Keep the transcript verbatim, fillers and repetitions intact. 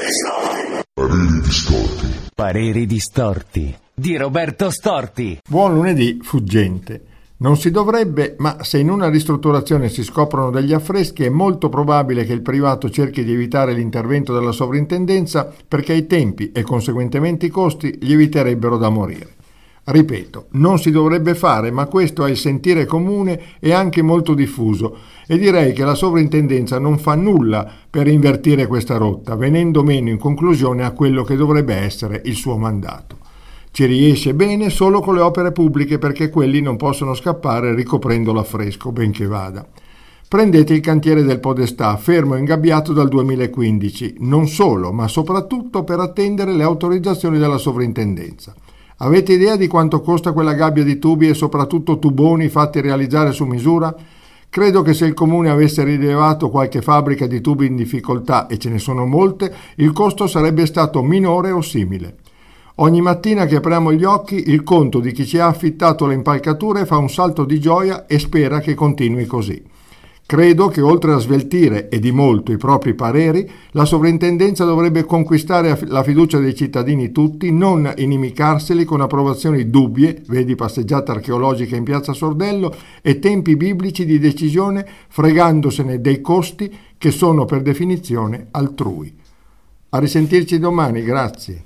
Pareri distorti. Pareri distorti di Roberto Storti. Buon lunedì fuggente. Non si dovrebbe, ma se in una ristrutturazione si scoprono degli affreschi è molto probabile che il privato cerchi di evitare l'intervento della sovrintendenza perché i tempi e conseguentemente i costi gli eviterebbero da morire. Ripeto, non si dovrebbe fare, ma questo è il sentire comune e anche molto diffuso e direi che la sovrintendenza non fa nulla per invertire questa rotta, venendo meno in conclusione a quello che dovrebbe essere il suo mandato. Ci riesce bene solo con le opere pubbliche perché quelli non possono scappare ricoprendo l'affresco, benché vada. Prendete il cantiere del Podestà, fermo e ingabbiato dal duemilaquindici, non solo, ma soprattutto per attendere le autorizzazioni della sovrintendenza. Avete idea di quanto costa quella gabbia di tubi e soprattutto tuboni fatti realizzare su misura? Credo che se il comune avesse rilevato qualche fabbrica di tubi in difficoltà, e ce ne sono molte, il costo sarebbe stato minore o simile. Ogni mattina che apriamo gli occhi, il conto di chi ci ha affittato le impalcature fa un salto di gioia e spera che continui così. Credo che oltre a sveltire, e di molto, i propri pareri, la sovrintendenza dovrebbe conquistare la fiducia dei cittadini tutti, non inimicarseli con approvazioni dubbie, vedi passeggiata archeologica in piazza Sordello, e tempi biblici di decisione fregandosene dei costi che sono per definizione altrui. A risentirci domani, grazie.